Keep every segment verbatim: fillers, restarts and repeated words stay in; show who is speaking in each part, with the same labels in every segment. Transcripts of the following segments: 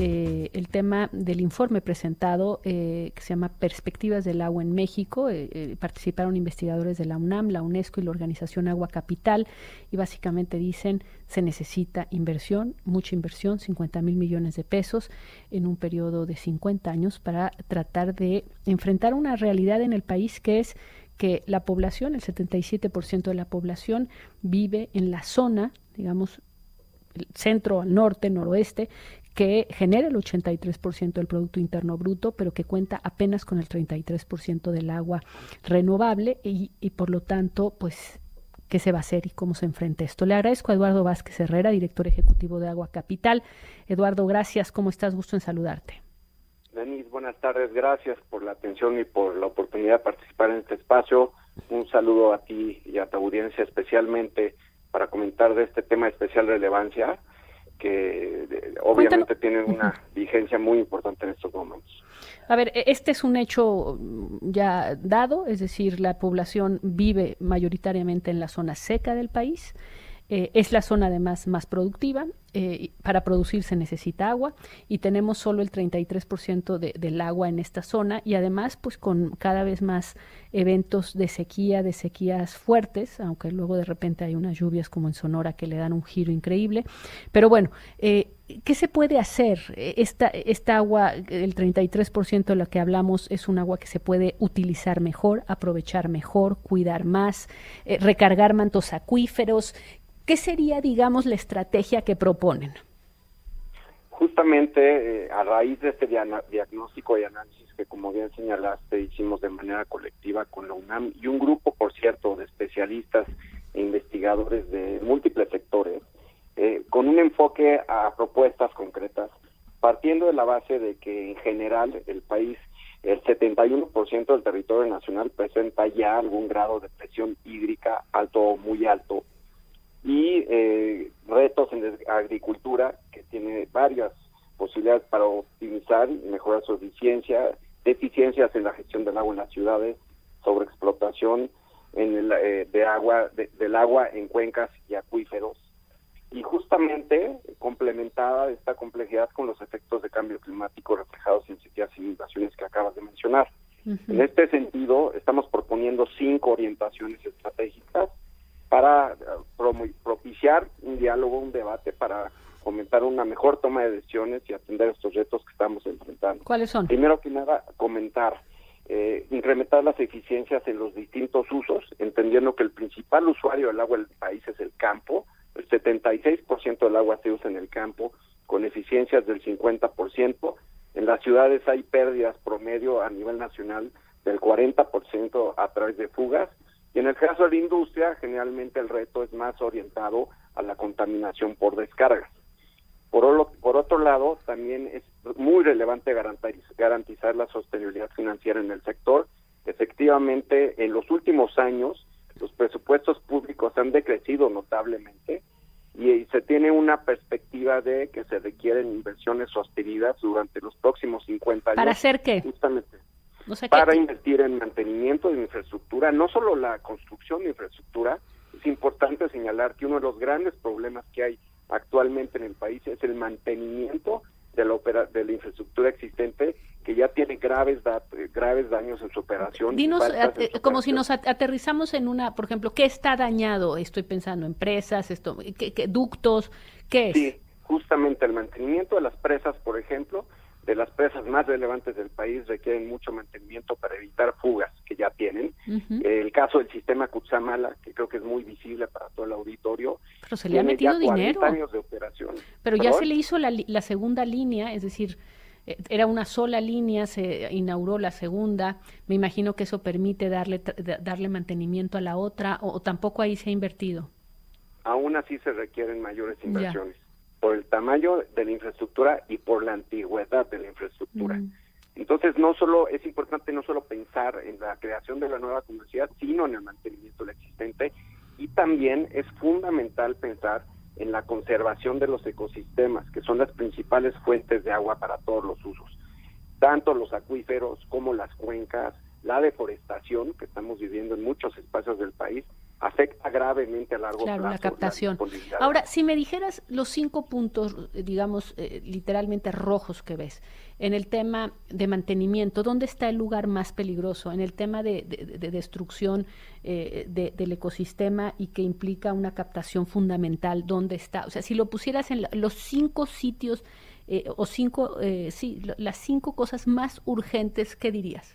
Speaker 1: eh, el tema del informe presentado eh, que se llama Perspectivas del Agua en México. Eh, eh, participaron investigadores de la UNAM, la UNESCO y la organización Agua Capital, y básicamente dicen se necesita inversión, mucha inversión, cincuenta mil millones de pesos en un periodo de cincuenta años para tratar de enfrentar una realidad en el país que es que la población, el setenta y siete por ciento de la población vive en la zona, digamos, el centro, al norte, noroeste, que genera el ochenta y tres por ciento del Producto Interno Bruto, pero que cuenta apenas con el treinta y tres por ciento del agua renovable y, y por lo tanto, pues, ¿qué se va a hacer y cómo se enfrenta esto? Le agradezco a Eduardo Vázquez Herrera, director ejecutivo de Agua Capital. Eduardo, gracias. ¿Cómo estás? Gusto en saludarte.
Speaker 2: Denise, buenas tardes. Gracias por la atención y por la oportunidad de participar en este espacio. Un saludo a ti y a tu audiencia, especialmente para comentar de este tema de especial relevancia, que eh, obviamente tiene una vigencia muy importante en estos momentos.
Speaker 1: A ver, este es un hecho ya dado, es decir, la población vive mayoritariamente en la zona seca del país. Eh, es la zona además más productiva, eh, para producir se necesita agua y tenemos solo el treinta y tres por ciento de, del agua en esta zona y además pues con cada vez más eventos de sequía, de sequías fuertes, aunque luego de repente hay unas lluvias como en Sonora que le dan un giro increíble, pero bueno, eh, ¿qué se puede hacer? Esta, esta agua, el treinta y tres por ciento de la que hablamos es un agua que se puede utilizar mejor, aprovechar mejor, cuidar más, eh, recargar mantos acuíferos. ¿Qué sería, digamos, la estrategia que proponen?
Speaker 2: Justamente eh, a raíz de este dia- diagnóstico y análisis que, como bien señalaste, hicimos de manera colectiva con la UNAM y un grupo, por cierto, de especialistas e investigadores de múltiples sectores, eh, con un enfoque a propuestas concretas, partiendo de la base de que en general el país, el setenta y uno por ciento del territorio nacional presenta ya algún grado de presión hídrica alto o muy alto, y eh, retos en la agricultura que tiene varias posibilidades para optimizar y mejorar su eficiencia, deficiencias en la gestión del agua en las ciudades, sobreexplotación en el, eh, de agua de, del agua en cuencas y acuíferos, y justamente complementada esta complejidad con los efectos de cambio climático reflejados en sequías y inundaciones que acabas de mencionar. Uh-huh. En este sentido, estamos proponiendo cinco orientaciones estratégicas para propiciar un diálogo, un debate, para fomentar una mejor toma de decisiones y atender estos retos que estamos enfrentando.
Speaker 1: ¿Cuáles son?
Speaker 2: Primero que nada, comentar, eh, incrementar las eficiencias en los distintos usos, entendiendo que el principal usuario del agua del país es el campo. El setenta y seis por ciento del agua se usa en el campo, con eficiencias del cincuenta por ciento. En las ciudades hay pérdidas promedio a nivel nacional del cuarenta por ciento a través de fugas. Y en el caso de la industria, generalmente el reto es más orientado a la contaminación por descargas. Por, olo, por otro lado, también es muy relevante garantizar la sostenibilidad financiera en el sector. Efectivamente, en los últimos años, los presupuestos públicos han decrecido notablemente y, y se tiene una perspectiva de que se requieren inversiones sostenidas durante los próximos cincuenta años.
Speaker 1: ¿Para hacer qué?
Speaker 2: Justamente.
Speaker 1: O sea,
Speaker 2: para
Speaker 1: ¿qué?
Speaker 2: invertir en mantenimiento de infraestructura, no solo la construcción de infraestructura. Es importante señalar que uno de los grandes problemas que hay actualmente en el país es el mantenimiento de la opera, de la infraestructura existente, que ya tiene graves da, graves daños en su operación.
Speaker 1: Dinos, eh, como operación. Si nos aterrizamos en una, por ejemplo, ¿qué está dañado? Estoy pensando en presas, esto, ¿qué, qué, ductos, ¿qué es?
Speaker 2: Sí, justamente el mantenimiento de las presas, por ejemplo, de las presas más relevantes del país requieren mucho mantenimiento para evitar fugas que ya tienen. Uh-huh. El caso del sistema Cutzamala, que creo que es muy visible para todo el auditorio.
Speaker 1: Pero se le ha metido dinero.
Speaker 2: años de operación.
Speaker 1: Pero
Speaker 2: ¿Perdón?
Speaker 1: Ya se le hizo la, la segunda línea, es decir, era una sola línea, se inauguró la segunda. Me imagino que eso permite darle darle mantenimiento a la otra, o, o tampoco ahí se ha invertido.
Speaker 2: Aún así se requieren mayores inversiones. Ya. Por el tamaño de la infraestructura y por la antigüedad de la infraestructura. Mm. Entonces, no solo es importante no solo pensar en la creación de la nueva comunidad, sino en el mantenimiento del existente, y también es fundamental pensar en la conservación de los ecosistemas, que son las principales fuentes de agua para todos los usos, tanto los acuíferos como las cuencas, la deforestación que estamos viviendo en muchos espacios del país, afecta gravemente a largo
Speaker 1: claro,
Speaker 2: plazo
Speaker 1: la captación.
Speaker 2: La
Speaker 1: Ahora, si me dijeras los cinco puntos, digamos, eh, literalmente rojos que ves, en el tema de mantenimiento, ¿dónde está el lugar más peligroso? En el tema de, de, de destrucción eh, de, del ecosistema y que implica una captación fundamental, ¿dónde está? O sea, si lo pusieras en la, los cinco sitios eh, o cinco, eh, sí, las cinco cosas más urgentes, ¿qué dirías?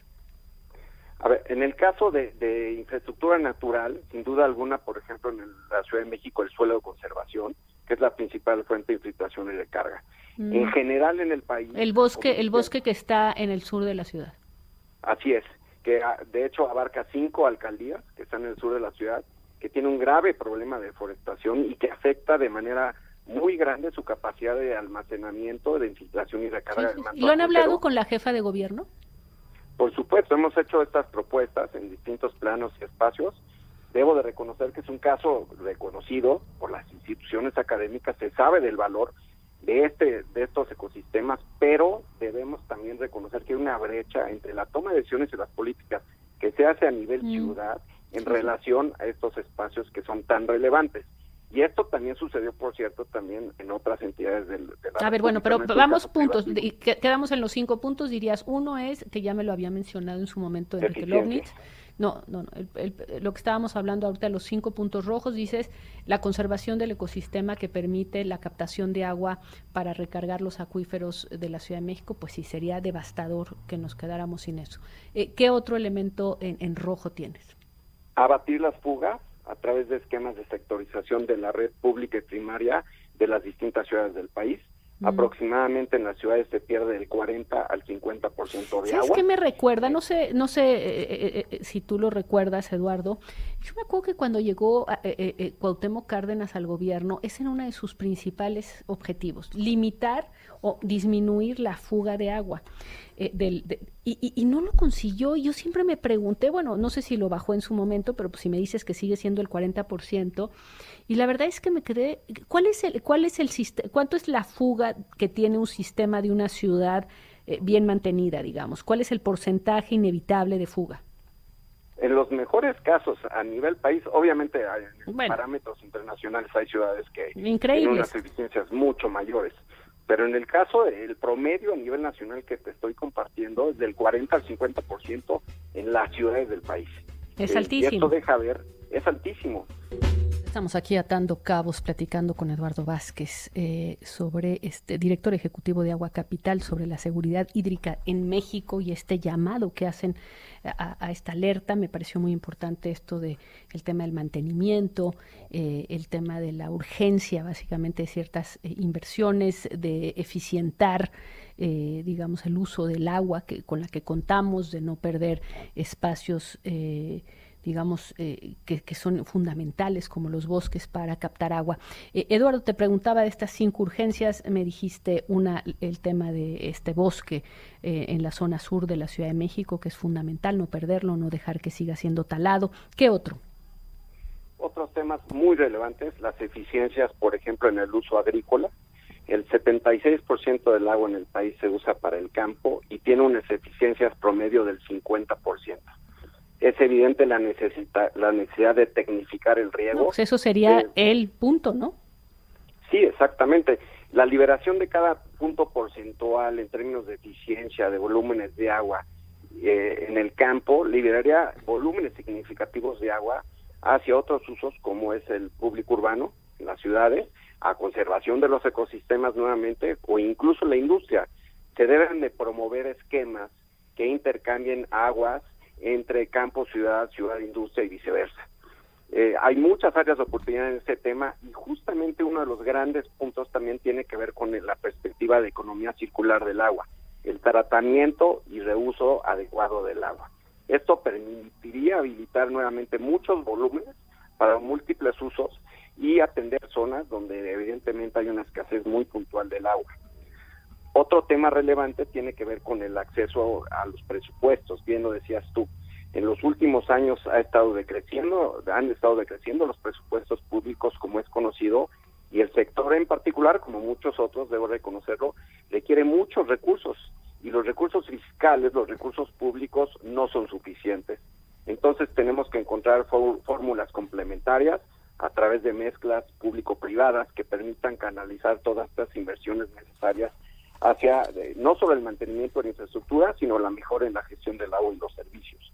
Speaker 2: A ver, en el caso de, de infraestructura natural, sin duda alguna, por ejemplo, en el, la Ciudad de México, el suelo de conservación, que es la principal fuente de infiltración y de carga. Mm. En general en el país...
Speaker 1: El bosque, el bosque que está en el sur de la ciudad.
Speaker 2: Así es, que de hecho abarca cinco alcaldías que están en el sur de la ciudad, que tiene un grave problema de deforestación y que afecta de manera muy grande su capacidad de almacenamiento, de infiltración y de carga.
Speaker 1: Sí, sí, sí. ¿Lo han hablado con la jefa de gobierno?
Speaker 2: Por supuesto, hemos hecho estas propuestas en distintos planos y espacios. Debo de reconocer que es un caso reconocido por las instituciones académicas, se sabe del valor de este de estos ecosistemas, pero debemos también reconocer que hay una brecha entre la toma de decisiones y las políticas que se hace a nivel mm. ciudad en sí. relación a estos espacios que son tan relevantes. Y esto también sucedió, por cierto, también en otras entidades del, de la
Speaker 1: A ver, bueno, pero vamos puntos, y quedamos en los cinco puntos, dirías, uno es, que ya me lo había mencionado en su momento Enrique Lovnitz, no, no, no el, el, lo que estábamos hablando ahorita, los cinco puntos rojos, dices, la conservación del ecosistema que permite la captación de agua para recargar los acuíferos de la Ciudad de México, pues sí, sería devastador que nos quedáramos sin eso. Eh, ¿Qué otro elemento en, en rojo tienes?
Speaker 2: Abatir las fugas a través de esquemas de sectorización de la red pública y primaria de las distintas ciudades del país. Mm. Aproximadamente en las ciudades se pierde del cuarenta al cincuenta por ciento de
Speaker 1: ¿Sabes
Speaker 2: agua.
Speaker 1: ¿Sabes qué me recuerda? No sé, no sé eh, eh, si tú lo recuerdas, Eduardo. Yo me acuerdo que cuando llegó eh, eh, Cuauhtémoc Cárdenas al gobierno, ese era uno de sus principales objetivos, limitar o disminuir la fuga de agua. Eh, del, de, y, y, y no lo consiguió. Yo siempre me pregunté, bueno, no sé si lo bajó en su momento, pero pues si me dices que sigue siendo el cuarenta por ciento, y la verdad es que me quedé, ¿cuál es el, cuál es el sistema, cuánto es la fuga que tiene un sistema de una ciudad eh, bien mantenida, digamos? ¿Cuál es el porcentaje inevitable de fuga?
Speaker 2: En los mejores casos a nivel país, obviamente hay
Speaker 1: bueno,
Speaker 2: parámetros internacionales, hay ciudades que
Speaker 1: increíbles.
Speaker 2: tienen unas eficiencias mucho mayores. Pero en el caso, el promedio a nivel nacional que te estoy compartiendo es del cuarenta al cincuenta por ciento en las ciudades del país.
Speaker 1: Es
Speaker 2: eh,
Speaker 1: altísimo.
Speaker 2: Y esto deja ver, es altísimo.
Speaker 1: Estamos aquí atando cabos, platicando con Eduardo Vázquez, eh, sobre este director ejecutivo de Agua Capital, sobre la seguridad hídrica en México y este llamado que hacen a, a esta alerta. Me pareció muy importante esto de el tema del mantenimiento, eh, el tema de la urgencia, básicamente, de ciertas eh, inversiones, de eficientar, eh, digamos, el uso del agua que, con la que contamos, de no perder espacios eh, digamos, eh, que, que son fundamentales como los bosques para captar agua. Eh, Eduardo, te preguntaba de estas cinco urgencias, me dijiste una, el tema de este bosque eh, en la zona sur de la Ciudad de México, que es fundamental, no perderlo, no dejar que siga siendo talado. ¿Qué otro?
Speaker 2: Otros temas muy relevantes, las eficiencias, por ejemplo, en el uso agrícola. El setenta y seis por ciento del agua en el país se usa para el campo y tiene unas eficiencias promedio del cincuenta por ciento. Es evidente la necesita, la necesidad de tecnificar el riego.
Speaker 1: No, pues eso sería
Speaker 2: eh,
Speaker 1: el punto, ¿no?
Speaker 2: Sí, exactamente. La liberación de cada punto porcentual en términos de eficiencia, de volúmenes de agua eh, en el campo, liberaría volúmenes significativos de agua hacia otros usos como es el público urbano, en las ciudades, a conservación de los ecosistemas nuevamente, o incluso la industria. Se deben de promover esquemas que intercambien aguas entre campo, ciudad, ciudad, industria y viceversa. Eh, hay muchas áreas de oportunidad en este tema y justamente uno de los grandes puntos también tiene que ver con la perspectiva de economía circular del agua, el tratamiento y reuso adecuado del agua. Esto permitiría habilitar nuevamente muchos volúmenes para múltiples usos y atender zonas donde evidentemente hay una escasez muy puntual del agua. Otro tema relevante tiene que ver con el acceso a los presupuestos, bien lo decías tú. En los últimos años ha estado decreciendo, han estado decreciendo los presupuestos públicos, como es conocido, y el sector en particular, como muchos otros, debo reconocerlo, requiere muchos recursos, y los recursos fiscales, los recursos públicos, no son suficientes. Entonces tenemos que encontrar fórmulas complementarias a través de mezclas público-privadas que permitan canalizar todas estas inversiones necesarias hacia eh, no solo el mantenimiento de la infraestructura, sino la mejora en la gestión del agua y los servicios.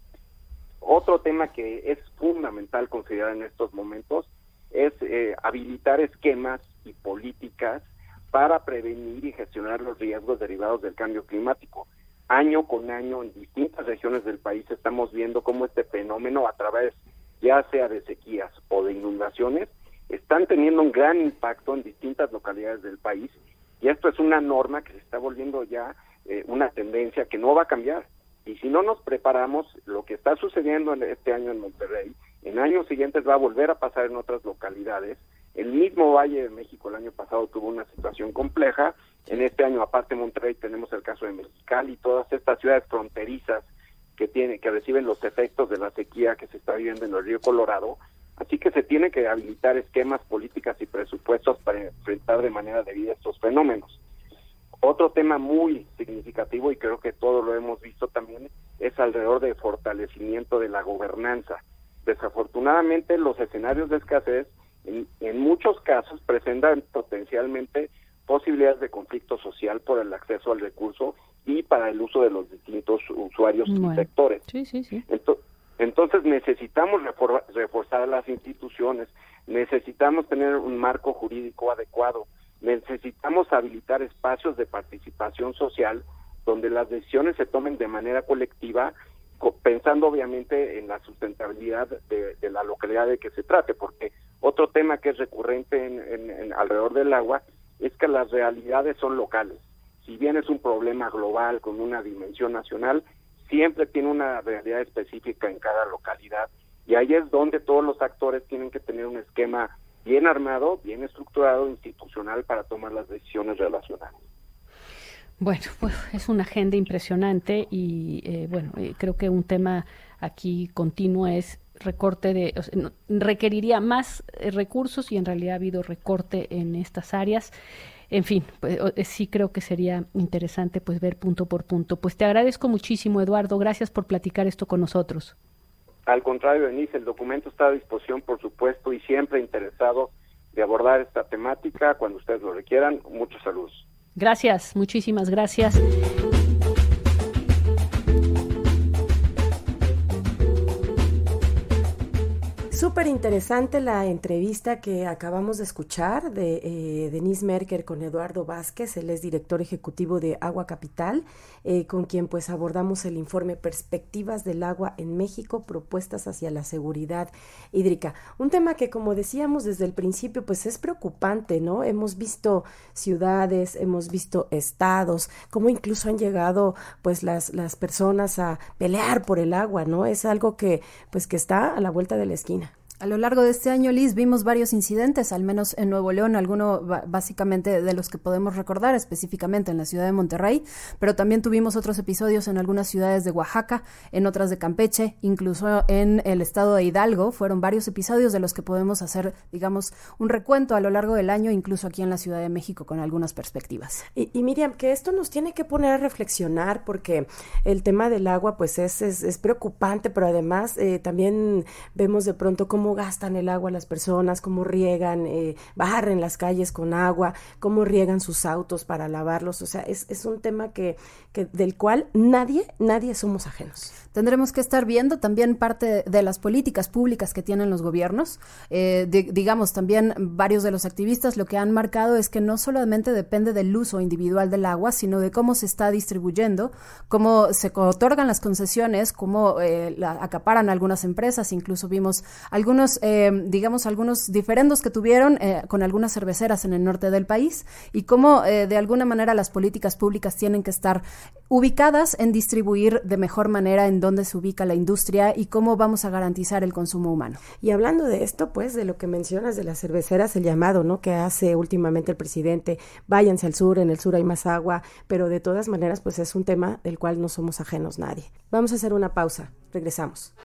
Speaker 2: Otro tema que es fundamental considerar en estos momentos es eh, habilitar esquemas y políticas para prevenir y gestionar los riesgos derivados del cambio climático. Año con año en distintas regiones del país estamos viendo cómo este fenómeno, a través ya sea de sequías o de inundaciones, están teniendo un gran impacto en distintas localidades del país, y esto es una norma que se está volviendo ya eh, una tendencia que no va a cambiar. Y si no nos preparamos, lo que está sucediendo en este año en Monterrey, en años siguientes va a volver a pasar en otras localidades. El mismo Valle de México el año pasado tuvo una situación compleja. En este año, aparte de Monterrey, tenemos el caso de Mexicali y todas estas ciudades fronterizas que tiene, que reciben los efectos de la sequía que se está viviendo en el río Colorado. Así que se tiene que habilitar esquemas, políticas y presupuestos para enfrentar de manera debida estos fenómenos. Otro tema muy significativo, y creo que todos lo hemos visto también, es alrededor del fortalecimiento de la gobernanza. Desafortunadamente, los escenarios de escasez en, en muchos casos presentan potencialmente posibilidades de conflicto social por el acceso al recurso y para el uso de los distintos usuarios bueno, y sectores.
Speaker 1: Sí, sí, sí.
Speaker 2: Entonces, entonces necesitamos refor- reforzar las instituciones, necesitamos tener un marco jurídico adecuado, necesitamos habilitar espacios de participación social donde las decisiones se tomen de manera colectiva, co- pensando obviamente en la sustentabilidad de, de la localidad de que se trate, porque otro tema que es recurrente en, en, en alrededor del agua es que las realidades son locales. Si bien es un problema global con una dimensión nacional, siempre tiene una realidad específica en cada localidad, y ahí es donde todos los actores tienen que tener un esquema bien armado, bien estructurado, institucional, para tomar las decisiones relacionadas.
Speaker 1: Bueno, pues es una agenda impresionante y eh, bueno, eh, creo que un tema aquí continuo es recorte de, o sea, no, requeriría más eh, recursos, y en realidad ha habido recorte en estas áreas. En fin, pues, sí creo que sería interesante pues ver punto por punto. Pues te agradezco muchísimo, Eduardo, gracias por platicar esto con nosotros.
Speaker 2: Al contrario, Denise, el documento está a disposición, por supuesto, y siempre interesado de abordar esta temática cuando ustedes lo requieran. Muchos saludos.
Speaker 1: Gracias, muchísimas gracias.
Speaker 3: Súper interesante la entrevista que acabamos de escuchar de eh, Denise Merker con Eduardo Vázquez. Él es director ejecutivo de Agua Capital, eh, con quien pues abordamos el informe Perspectivas del Agua en México, propuestas hacia la seguridad hídrica. Un tema que, como decíamos desde el principio, pues es preocupante, ¿no? Hemos visto ciudades, hemos visto estados, cómo incluso han llegado pues las, las personas a pelear por el agua, ¿no? Es algo que pues que está a la vuelta de la esquina.
Speaker 4: A lo largo de este año, Liz, vimos varios incidentes, al menos en Nuevo León, alguno básicamente de los que podemos recordar, específicamente en la ciudad de Monterrey, pero también tuvimos otros episodios en algunas ciudades de Oaxaca, en otras de Campeche, incluso en el estado de Hidalgo. Fueron varios episodios de los que podemos hacer, digamos, un recuento a lo largo del año, incluso aquí en la Ciudad de México, con algunas perspectivas.
Speaker 3: Y, y Miriam, que esto nos tiene que poner a reflexionar, porque el tema del agua pues es, es, es preocupante, pero además eh, también vemos de pronto cómo gastan el agua las personas, cómo riegan, eh, barren las calles con agua, cómo riegan sus autos para lavarlos. O sea, es, es un tema que, que del cual nadie, nadie somos ajenos.
Speaker 4: Tendremos que estar viendo también parte de las políticas públicas que tienen los gobiernos. Eh, de, digamos, también varios de los activistas lo que han marcado es que no solamente depende del uso individual del agua, sino de cómo se está distribuyendo, cómo se otorgan las concesiones, cómo eh, la acaparan algunas empresas. Incluso vimos algunos, eh, digamos, algunos diferendos que tuvieron eh, con algunas cerveceras en el norte del país, y cómo eh, de alguna manera las políticas públicas tienen que estar ubicadas en distribuir de mejor manera en dónde se ubica la industria y cómo vamos a garantizar el consumo humano.
Speaker 3: Y hablando de esto, pues, de lo que mencionas de las cerveceras, el llamado, ¿no?, que hace últimamente el presidente, váyanse al sur, en el sur hay más agua, pero de todas maneras, pues es un tema del cual no somos ajenos nadie. Vamos a hacer una pausa, regresamos.